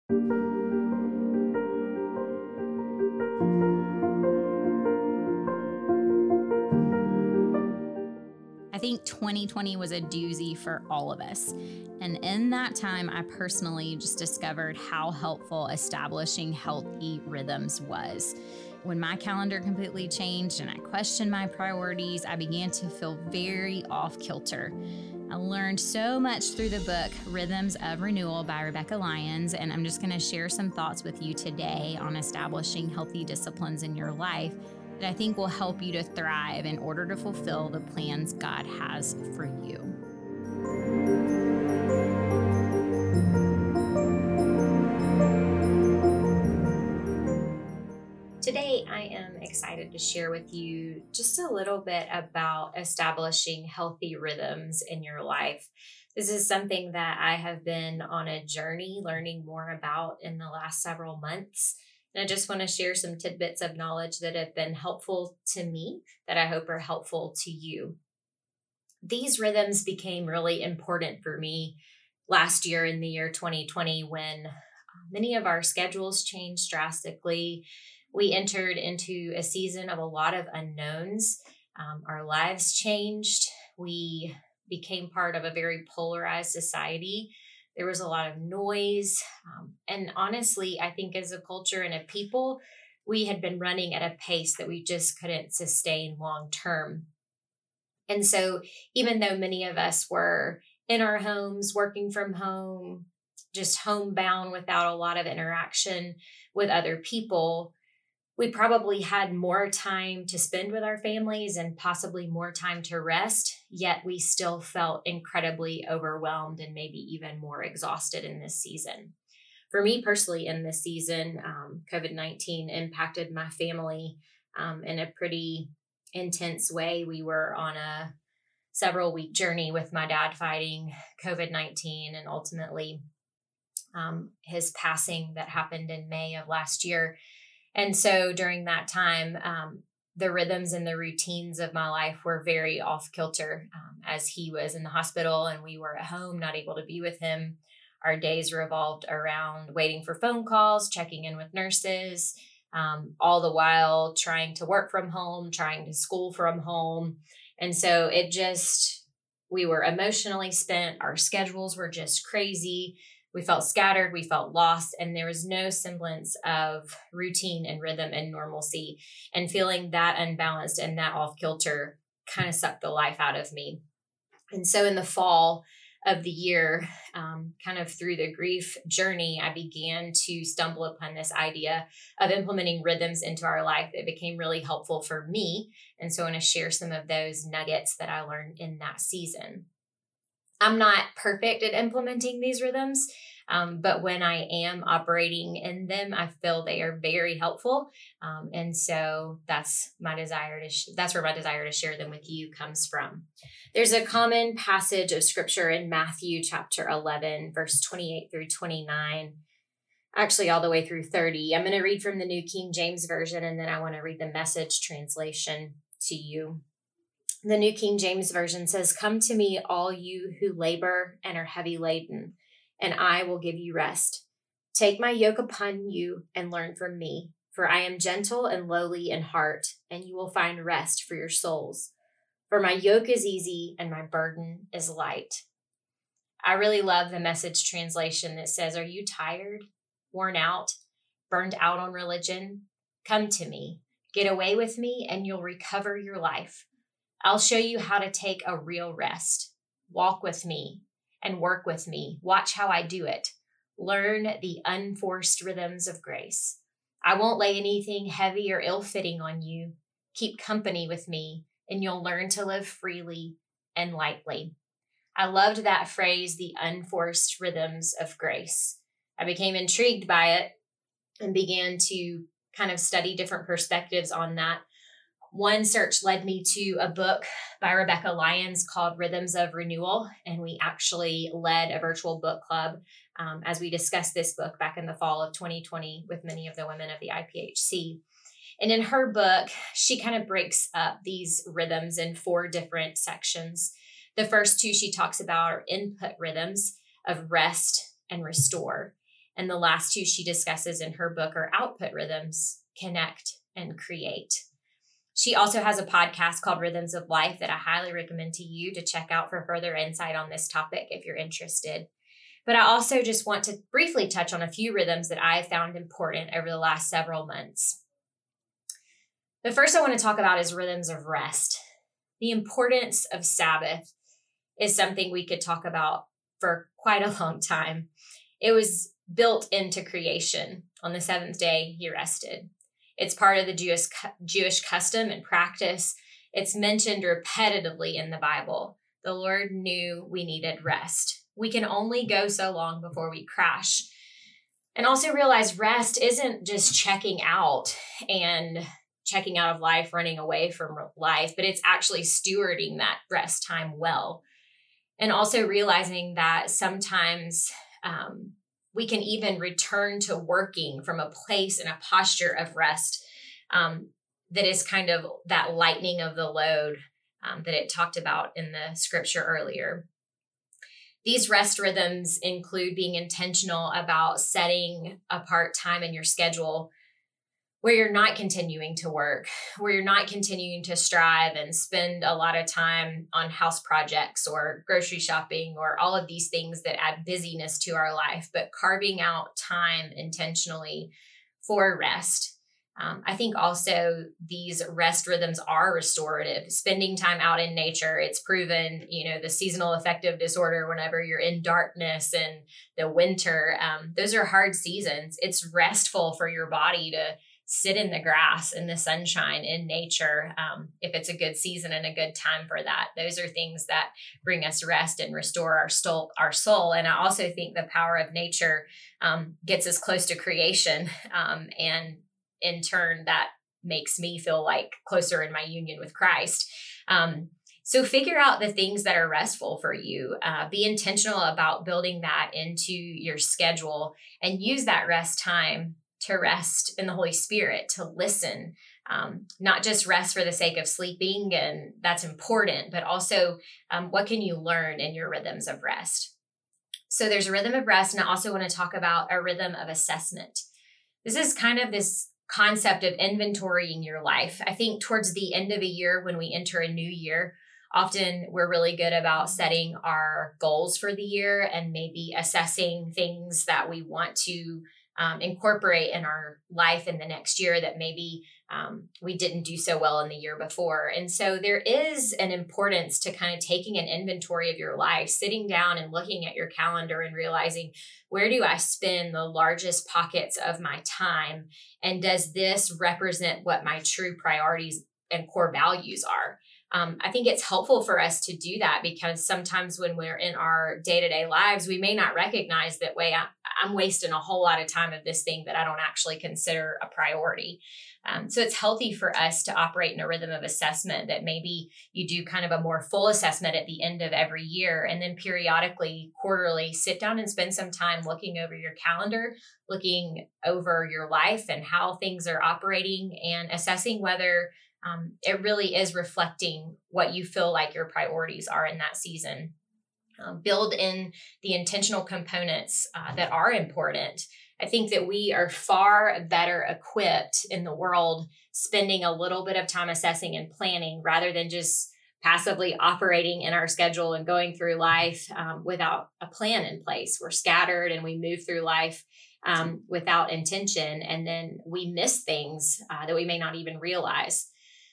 I think 2020 was a doozy for all of us. And in that time, I personally just discovered how helpful establishing healthy rhythms was. When my calendar completely changed and I questioned my priorities, I began to feel very off kilter. I learned so much through the book Rhythms of Renewal by Rebecca Lyons, and I'm just going to share some thoughts with you today on establishing healthy disciplines in your life that I think will help you to thrive in order to fulfill the plans God has for you. Today, I am excited to share with you just a little bit about establishing healthy rhythms in your life. This is something that I have been on a journey learning more about in the last several months. And I just want to share some tidbits of knowledge that have been helpful to me that I hope are helpful to you. These rhythms became really important for me last year in the year 2020 when many of our schedules changed drastically. We entered into a season of a lot of unknowns. Our lives changed. We became part of a very polarized society. There was a lot of noise. And honestly, I think as a culture and a people, we had been running at a pace that we just couldn't sustain long term. And so, even though many of us were in our homes, working from home, just homebound without a lot of interaction with other people, we probably had more time to spend with our families and possibly more time to rest, yet we still felt incredibly overwhelmed and maybe even more exhausted in this season. For me personally, in this season, COVID-19 impacted my family in a pretty intense way. We were on a several week journey with my dad fighting COVID-19 and ultimately his passing that happened in May of last year. And so during that time, the rhythms and the routines of my life were very off kilter as he was in the hospital and we were at home, not able to be with him. Our days revolved around waiting for phone calls, checking in with nurses, all the while trying to work from home, trying to school from home. And so we were emotionally spent. Our schedules were just crazy. We felt scattered, we felt lost, and there was no semblance of routine and rhythm and normalcy. And feeling that unbalanced and that off kilter kind of sucked the life out of me. And so in the fall of the year, kind of through the grief journey, I began to stumble upon this idea of implementing rhythms into our life that became really helpful for me. And so I want to share some of those nuggets that I learned in that season. I'm not perfect at implementing these rhythms, but when I am operating in them, I feel they are very helpful. And so that's my desire that's where my desire to share them with you comes from. There's a common passage of scripture in Matthew chapter 11, verse 28 through 29, actually all the way through 30. I'm going to read from the New King James Version, and then I want to read the Message translation to you. The New King James Version says, "Come to me, all you who labor and are heavy laden, and I will give you rest. Take my yoke upon you and learn from me, for I am gentle and lowly in heart, and you will find rest for your souls. For my yoke is easy and my burden is light." I really love the Message translation that says, "Are you tired, worn out, burned out on religion? Come to me, get away with me, and you'll recover your life. I'll show you how to take a real rest. Walk with me and work with me. Watch how I do it. Learn the unforced rhythms of grace. I won't lay anything heavy or ill-fitting on you. Keep company with me, and you'll learn to live freely and lightly." I loved that phrase, the unforced rhythms of grace. I became intrigued by it and began to kind of study different perspectives on that. One search led me to a book by Rebecca Lyons called Rhythms of Renewal, and we actually led a virtual book club as we discussed this book back in the fall of 2020 with many of the women of the IPHC. And in her book, she kind of breaks up these rhythms in 4 different sections. The first 2 she talks about are input rhythms of rest and restore. And the last two she discusses in her book are output rhythms, connect and create. She also has a podcast called Rhythms of Life that I highly recommend to you to check out for further insight on this topic if you're interested. But I also just want to briefly touch on a few rhythms that I have found important over the last several months. The first I want to talk about is rhythms of rest. The importance of Sabbath is something we could talk about for quite a long time. It was built into creation. On the seventh day, he rested. It's part of the Jewish custom and practice. It's mentioned repetitively in the Bible. The Lord knew we needed rest. We can only go so long before we crash. And also realize rest isn't just checking out of life, running away from life, but it's actually stewarding that rest time well. And also realizing that sometimes we can even return to working from a place and a posture of rest that is kind of that lightening of the load that it talked about in the scripture earlier. These rest rhythms include being intentional about setting apart time in your schedule where you're not continuing to work, where you're not continuing to strive and spend a lot of time on house projects or grocery shopping or all of these things that add busyness to our life, but carving out time intentionally for rest. I think also these rest rhythms are restorative. Spending time out in nature, it's proven, the seasonal affective disorder, whenever you're in darkness and the winter, those are hard seasons. It's restful for your body to sit in the grass, in the sunshine, in nature, if it's a good season and a good time for that. Those are things that bring us rest and restore our soul. And I also think the power of nature gets us close to creation. And in turn, that makes me feel like closer in my union with Christ. So figure out the things that are restful for you. Be intentional about building that into your schedule and use that rest time to rest in the Holy Spirit, to listen, not just rest for the sake of sleeping, and that's important, but also what can you learn in your rhythms of rest? So there's a rhythm of rest, and I also want to talk about a rhythm of assessment. This is kind of this concept of inventorying your life. I think towards the end of a year, when we enter a new year, often we're really good about setting our goals for the year and maybe assessing things that we want to incorporate in our life in the next year that maybe we didn't do so well in the year before. And so there is an importance to kind of taking an inventory of your life, sitting down and looking at your calendar and realizing, where do I spend the largest pockets of my time? And does this represent what my true priorities and core values are? I think it's helpful for us to do that because sometimes when we're in our day-to-day lives, we may not recognize that, I'm wasting a whole lot of time of this thing that I don't actually consider a priority. So it's healthy for us to operate in a rhythm of assessment that maybe you do kind of a more full assessment at the end of every year, and then periodically, quarterly, sit down and spend some time looking over your calendar, looking over your life and how things are operating, and assessing whether it really is reflecting what you feel like your priorities are in that season. Build in the intentional components that are important. I think that we are far better equipped in the world spending a little bit of time assessing and planning rather than just passively operating in our schedule and going through life without a plan in place. We're scattered and we move through life without intention, and then we miss things that we may not even realize.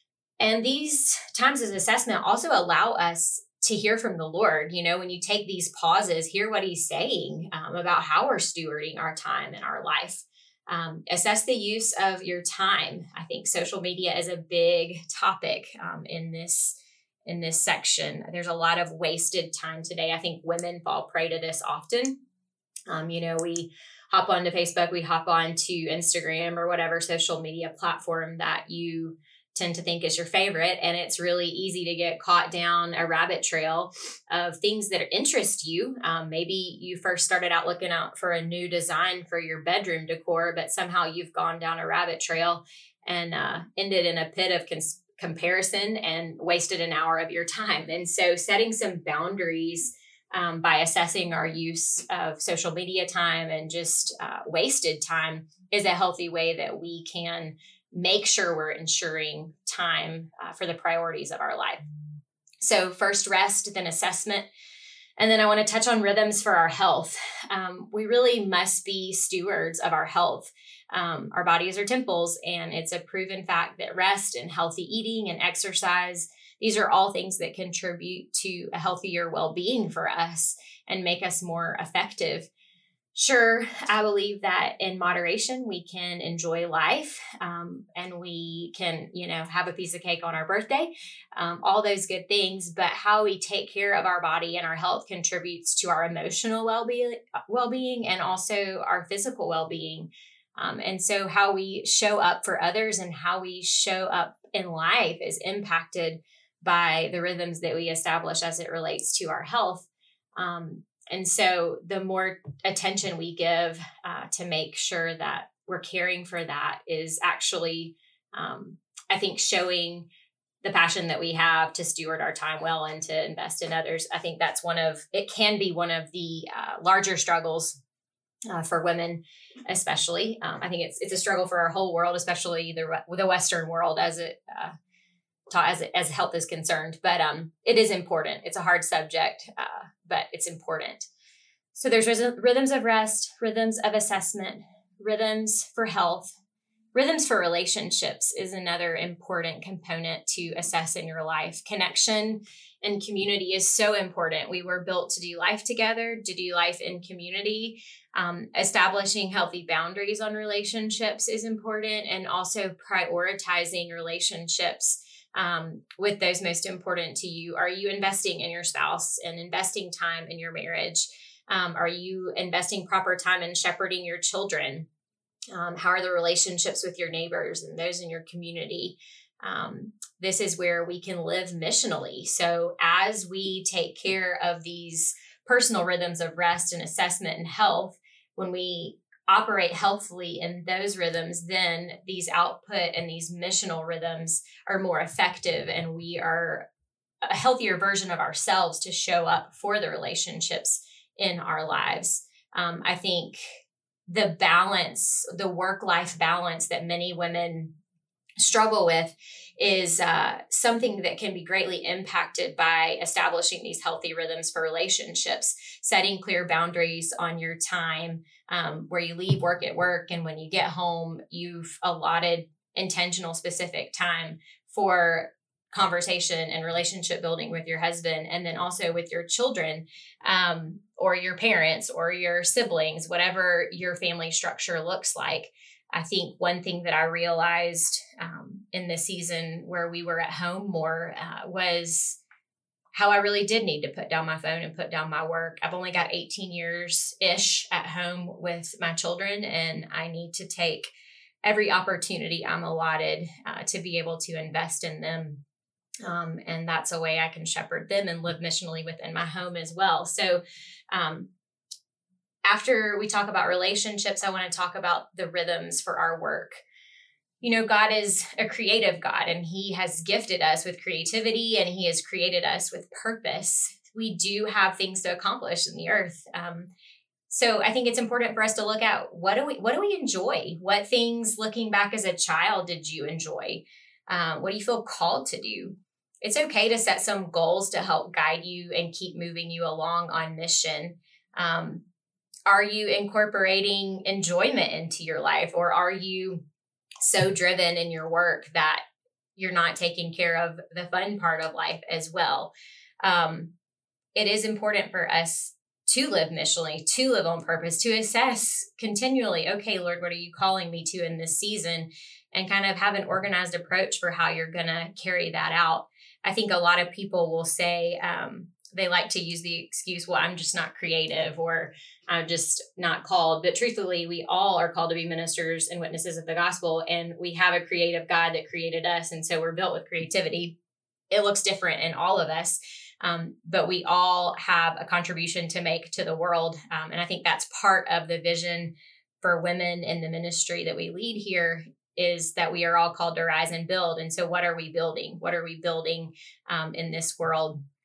And these times of assessment also allow us to hear from the Lord. When you take these pauses, hear what he's saying about how we're stewarding our time and our life. Assess the use of your time. I think social media is a big topic in this section. There's a lot of wasted time today. I think women fall prey to this often. We hop onto Facebook, we hop onto Instagram or whatever social media platform that you tend to think is your favorite. And it's really easy to get caught down a rabbit trail of things that interest you. Maybe you first started out looking out for a new design for your bedroom decor, but somehow you've gone down a rabbit trail and ended in a pit of comparison and wasted an hour of your time. And so setting some boundaries by assessing our use of social media time and just wasted time is a healthy way that we can make sure we're ensuring time for the priorities of our life. So first rest, then assessment. And then I want to touch on rhythms for our health. We really must be stewards of our health. Our bodies are temples, and it's a proven fact that rest and healthy eating and exercise, these are all things that contribute to a healthier well-being for us and make us more effective. Sure, I believe that in moderation, we can enjoy life and we can, have a piece of cake on our birthday, all those good things. But how we take care of our body and our health contributes to our emotional well-being and also our physical well-being. And so how we show up for others and how we show up in life is impacted by the rhythms that we establish as it relates to our health. And so the more attention we give to make sure that we're caring for that is actually, I think, showing the passion that we have to steward our time well and to invest in others. I think it can be one of the larger struggles for women, especially. I think it's a struggle for our whole world, especially the Western world as health is concerned, but it is important. It's a hard subject, but it's important. So there's rhythms of rest, rhythms of assessment, rhythms for health, rhythms for relationships is another important component to assess in your life. Connection and community is so important. We were built to do life together, to do life in community. Establishing healthy boundaries on relationships is important, and also prioritizing relationships with those most important to you. Are you investing in your spouse and investing time in your marriage? Are you investing proper time in shepherding your children? How are the relationships with your neighbors and those in your community? This is where we can live missionally. So as we take care of these personal rhythms of rest and assessment and health, when we operate healthily in those rhythms, then these output and these missional rhythms are more effective, and we are a healthier version of ourselves to show up for the relationships in our lives. I think the work-life balance that many women struggle with is something that can be greatly impacted by establishing these healthy rhythms for relationships, setting clear boundaries on your time, where you leave work at work, and when you get home, you've allotted intentional, specific time for conversation and relationship building with your husband, and then also with your children, or your parents or your siblings, whatever your family structure looks like. I think one thing that I realized in the season where we were at home more was how I really did need to put down my phone and put down my work. I've only got 18 years-ish at home with my children, and I need to take every opportunity I'm allotted to be able to invest in them. And that's a way I can shepherd them and live missionally within my home as well. So after we talk about relationships, I want to talk about the rhythms for our work. God is a creative God, and He has gifted us with creativity, and He has created us with purpose. We do have things to accomplish in the earth. So I think it's important for us to look at what do we enjoy? What things, looking back as a child, did you enjoy? What do you feel called to do? It's okay to set some goals to help guide you and keep moving you along on mission. Are you incorporating enjoyment into your life, or are you so driven in your work that you're not taking care of the fun part of life as well? It is important for us to live missionally, to live on purpose, to assess continually, okay, Lord, what are you calling me to in this season? And kind of have an organized approach for how you're going to carry that out. I think a lot of people will say, they like to use the excuse, well, I'm just not creative, or I'm just not called. But truthfully, we all are called to be ministers and witnesses of the gospel. And we have a creative God that created us. And so we're built with creativity. It looks different in all of us. But we all have a contribution to make to the world. And I think that's part of the vision for women in the ministry that we lead here, is that we are all called to rise and build. And so what are we building? What are we building in this world?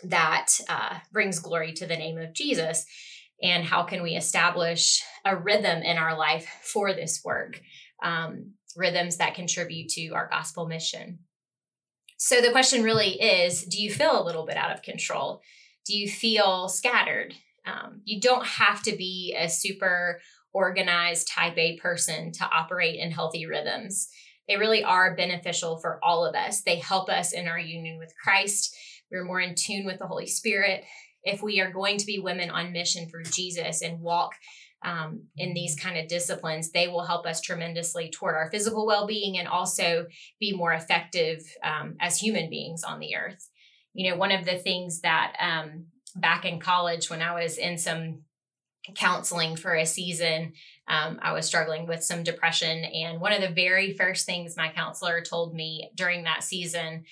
that brings glory to the name of Jesus? And how can we establish a rhythm in our life for this work? Rhythms that contribute to our gospel mission. So the question really is, do you feel a little bit out of control? Do you feel scattered? You don't have to be a super organized type A person to operate in healthy rhythms. They really are beneficial for all of us. They help us in our union with Christ. We're more in tune with the Holy Spirit. If we are going to be women on mission for Jesus and walk in these kind of disciplines, they will help us tremendously toward our physical well-being and also be more effective as human beings on the earth. You know, one of the things that back in college, when I was in some counseling for a season, I was struggling with some depression. And one of the very first things my counselor told me during that season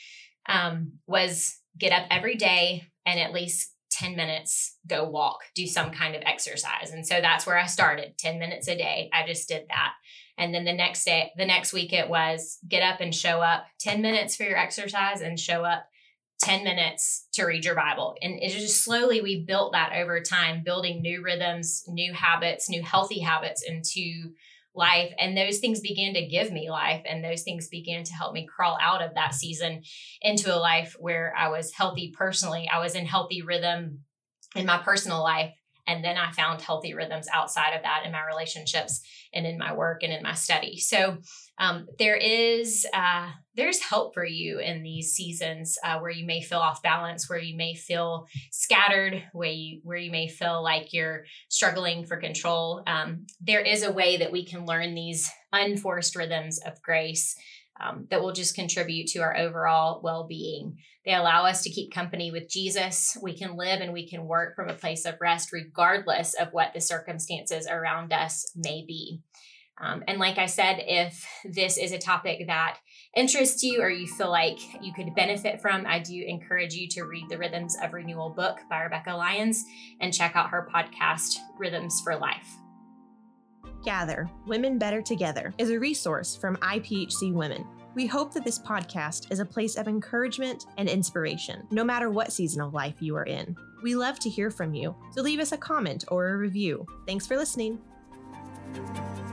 was get up every day and at least 10 minutes, go walk, do some kind of exercise. And so that's where I started, 10 minutes a day. I just did that. And then the next week it was get up and show up 10 minutes for your exercise and show up 10 minutes to read your Bible. And it just slowly, we built that over time, building new rhythms, new habits, new healthy habits into life. And those things began to give me life. And those things began to help me crawl out of that season into a life where I was healthy personally. I was in healthy rhythm in my personal life. And then I found healthy rhythms outside of that in my relationships and in my work and in my study. So there's help for you in these seasons where you may feel off balance, where you may feel scattered, where you may feel like you're struggling for control. There is a way that we can learn these unforced rhythms of grace that will just contribute to our overall well-being. They allow us to keep company with Jesus. We can live and we can work from a place of rest, regardless of what the circumstances around us may be. And like I said, if this is a topic that interests you or you feel like you could benefit from, I do encourage you to read the Rhythms of Renewal book by Rebecca Lyons and check out her podcast, Rhythms for Life. Gather, Women Better Together is a resource from IPHC Women. We hope that this podcast is a place of encouragement and inspiration, no matter what season of life you are in. We love to hear from you, so leave us a comment or a review. Thanks for listening.